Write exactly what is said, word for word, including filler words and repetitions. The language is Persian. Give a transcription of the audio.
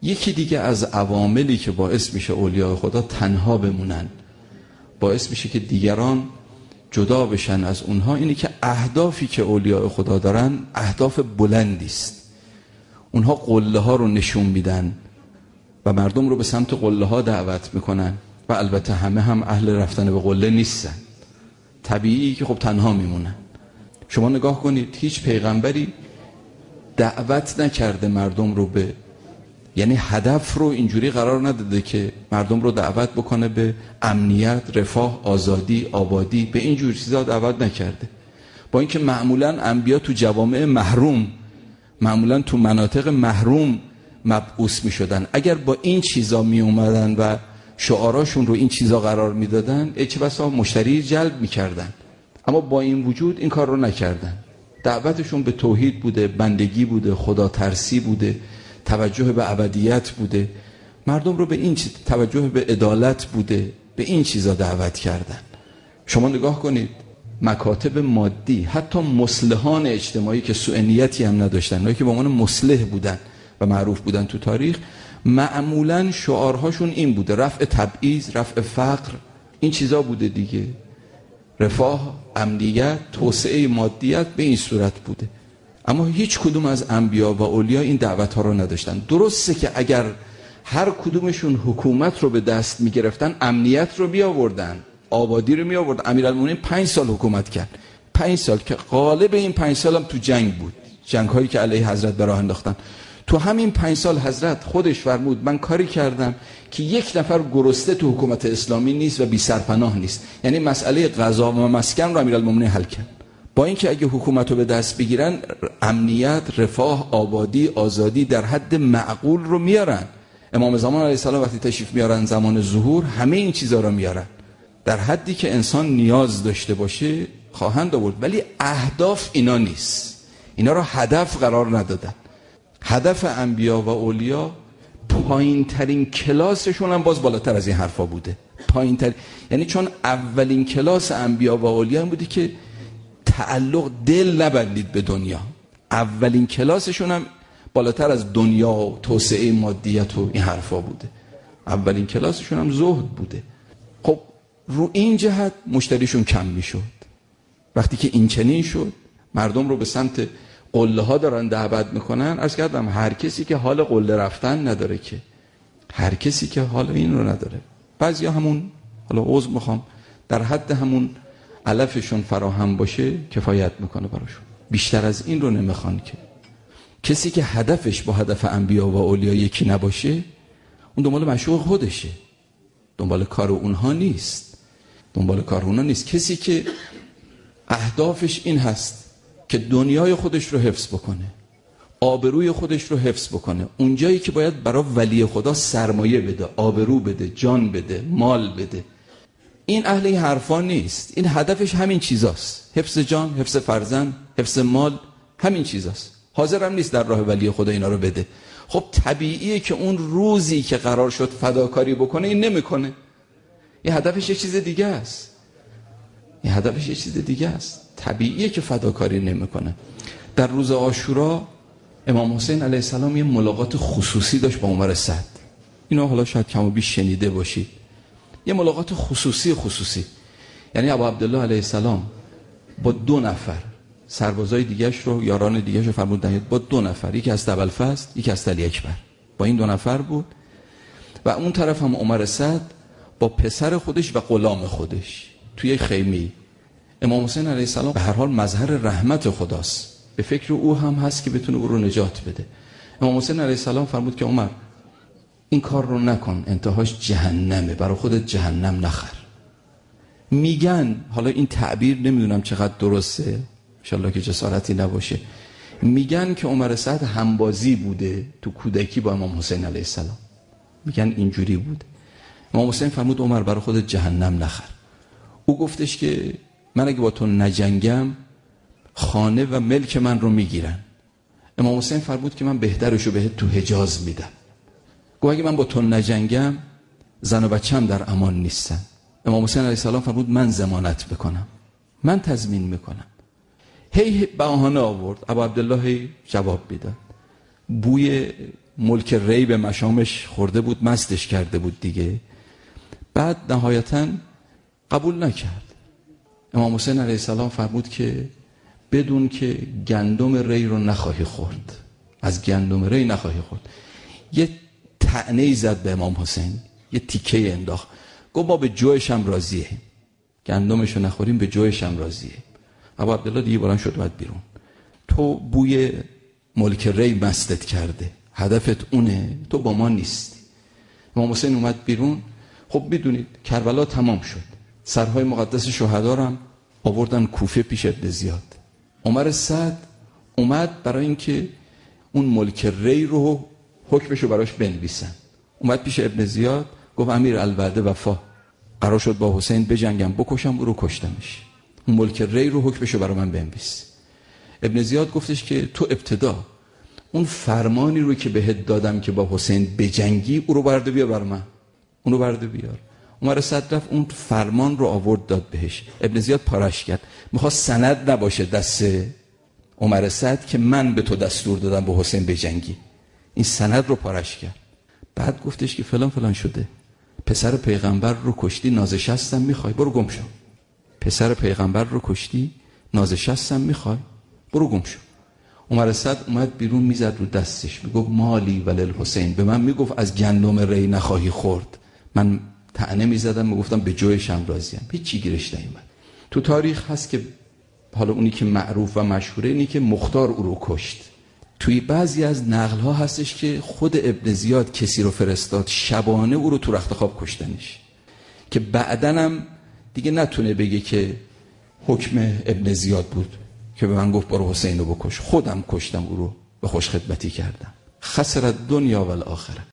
یکی دیگه از عواملی که باعث میشه اولیاء خدا تنها بمونن، باعث میشه که دیگران جدا بشن از اونها، اینه که اهدافی که اولیاء خدا دارن اهداف بلندی است. اونها قله ها رو نشون میدن و مردم رو به سمت قله ها دعوت میکنن و البته همه هم اهل رفتن به قله نیستن، طبیعی که خب تنها میمونن. شما نگاه کنید هیچ پیغمبری دعوت نکرده مردم رو به، یعنی هدف رو اینجوری قرار نداده که مردم رو دعوت بکنه به امنیت، رفاه، آزادی، آبادی، به اینجور چیزا دعوت نکرده. با اینکه معمولا انبیا تو جوامع محروم، معمولا تو مناطق محروم مبعوث می شدن. اگر با این چیزا می اومدن و شعاراشون رو این چیزا قرار می دادن، چه بسا مشتری جلب می کردن. اما با این وجود این کار رو نکردن. دعوتشون به توحید بوده، بندگی بوده، خدا ترسی بوده، توجه به ابدیت بوده، مردم رو به این چیز، توجه به عدالت بوده، به این چیزا دعوت کردن. شما نگاه کنید مکاتب مادی، حتی مصلحان اجتماعی که سوء نیتی هم نداشتن، اونایی که به عنوان مصلح بودن و معروف بودن تو تاریخ، معمولا شعارهاشون این بوده: رفع تبعیض، رفع فقر، این چیزا بوده دیگه، رفاه، امنیت، توسعه مادیت، به این صورت بوده. اما هیچ کدوم از انبیا و اولیا این دعوت ها رو نداشتن. درسته که اگر هر کدومشون حکومت رو به دست می گرفتن، امنیت رو می آوردن، آبادی رو می آوردن. امیرالمومنین پنج سال حکومت کرد، پنج سال که غالب این پنج سال هم تو جنگ بود، جنگ هایی که علیه حضرت به راه انداختن. تو همین پنج سال حضرت خودش فرمود من کاری کردم که یک نفر گرسنه تو حکومت اسلامی نیست و بی سرپناه نیست. یعنی مسئله غذا و مسکن رو امیرالمومنین حل کرد. با اینکه اگه حکومت رو به دست بگیرن، امنیت، رفاه، آبادی، آزادی در حد معقول رو میارن. امام زمان علیه السلام وقتی تشریف میارن زمان ظهور، همه این چیزا رو میارن در حدی که انسان نیاز داشته باشه خواهند آورد. ولی اهداف اینا نیست، اینا رو هدف قرار ندادن. هدف انبیا و اولیا پایین ترین کلاسشون هم باز بالاتر از این حرفا بوده. پایین ترین، یعنی چون اولین کلاس انبیا و اولیا هم بودی که تعلق دل نبندید به دنیا. اولین کلاسشون هم بالاتر از دنیا و توسعه مادیت و این حرفا بوده. اولین کلاسشون هم زهد بوده. خب رو این جهت مشتریشون کم میشد. وقتی که این چنین شد، مردم رو به سمت قله ها دارن دعوت میکنن. عرض کردم هر کسی که حال قله رفتن نداره، که هر کسی که حال این رو نداره. بعضیا همون، حالا عذر میخوام، در حد همون علفشون فراهم باشه کفایت میکنه براشون، بیشتر از این رو نمیخوان. که کسی که هدفش با هدف انبیا و اولیا یکی نباشه، اون دنبال مشوق خودشه، دنبال کار اونها نیست، دنبال کار اونها نیست. کسی که اهدافش این هست که دنیای خودش رو حفظ بکنه، آبروی خودش رو حفظ بکنه، اونجایی که باید برای ولی خدا سرمایه بده، آبرو بده، جان بده، مال بده، این اهل این حرفا نیست. این هدفش همین چیزاست، حفظ جان، حفظ فرزند، حفظ مال، همین چیزاست. حاضر هم نیست در راه ولی خدا اینا رو بده. خب طبیعیه که اون روزی که قرار شد فداکاری بکنه این نمیکنه. این هدفش یه چیز دیگه است. این هدفش یه چیز دیگه است. طبیعیه که فداکاری نمیکنه. در روز عاشورا امام حسین علیه السلام یه ملاقات خصوصی داشت با عمر سعد. اینو حالا شاید کم و بیش شنیده باشید. یه ملاقات خصوصی خصوصی یعنی ابو عبدالله علیه السلام با دو نفر سربازای دیگه‌اش رو، یاران دیگه‌اش رو فرمود نهید با دو نفر، یکی از ابوالفضل، یکی از علی اکبر، با این دو نفر بود. و اون طرف هم عمر سعد با پسر خودش و غلام خودش توی خیمه. امام حسین علیه السلام به هر حال مظهر رحمت خداست، به فکر او هم هست که بتونه او رو نجات بده. امام حسین علیه السلام فرمود که عمر این کار رو نکن، انتهاش جهنمه، برای خودت جهنم نخر. میگن، حالا این تعبیر نمیدونم چقدر درسته، انشالله که جسارتی نباشه، میگن که عمر سعد همبازی بوده تو کودکی با امام حسین علیه السلام، میگن اینجوری بود. امام حسین فرمود عمر برای خودت جهنم نخر. او گفتش که من اگه با تو نجنگم خانه و ملک من رو میگیرن. امام حسین فرمود که من بهترشو بهت تو حجاز میدم. گفت اگه من با تو نجنگم زن و بچه‌م در امان نیستن. امام حسین علیه السلام فرمود من ضمانت بکنم، من تضمین میکنم. هی بهانه آورد. ابو عبدالله جواب میداد. بوی ملک ری به مشامش خورده بود، مستش کرده بود دیگه. بعد نهایتاً قبول نکرد. امام حسین علیه السلام فرمود که بدون که گندم ری رو نخواهی خورد، از گندم ری نخواهی خورد. یه طعنه‌ای زد به امام حسین، یه تیکه انداخت، گفت ما به جویش هم راضیه، گندمشو نخوریم به جویش هم راضیه. ابو عبدالله دیگه بلند شد اومد بیرون. تو بوی ملک ری مستت کرده، هدفت اونه، تو با ما نیستی. امام حسین اومد بیرون. خب میدونید کربلا تمام شد، سرهای مقدس شهدا رو هم آوردن کوفه پیش ابن زیاد. عمر سعد اومد برای اینکه اون ملک ری رو حکمشو براش بنویسن. اومد پیش ابن زیاد گفت امیر الوعده وفا، قرار شد با حسین بجنگم، بکشم، او رو کشتمش، اون ملک ری رو حکمشو برای من بنویس. ابن زیاد گفتش که تو ابتدا اون فرمانی رو که بهت دادم که با حسین بجنگی او رو برده بیار برای من، اون رو برده بیار. عمر سعد رفت اون فرمان رو آورد داد بهش. ابن زیاد پارش کرد، میخواست سند نباشه دست عمر سعد که من به تو دستور دادم با حسین بجنگی، این سند رو پارش کرد. بعد گفتش که فلان فلان شده، پسر پیغمبر رو کشتی، نازشستم میخوای، برو گم شو. پسر پیغمبر رو کشتی، نازشستم میخوای، برو گم شو. عمر سعد اومد بیرون، میزد رو دستش، میگفت مالی ولل حسین، به من میگفت از گندم ری نخواهی خورد، من طعنه میزدم، میگفتم به جویش هم راضیم، هیچی گیرش نیومد. تو تاریخ هست که حالا اونی که معروف و مشهوره اینی که مختار او رو کشت. توی بعضی از نقل ها هستش که خود ابن زیاد کسی رو فرستاد شبانه او رو تو رخت خواب کشتنش، که بعدن هم دیگه نتونه بگه که حکم ابن زیاد بود که به من گفت برو حسین رو بکش، خودم کشتم او رو، به خوش خدمتی کردم. خسرت دنیا و الاخره.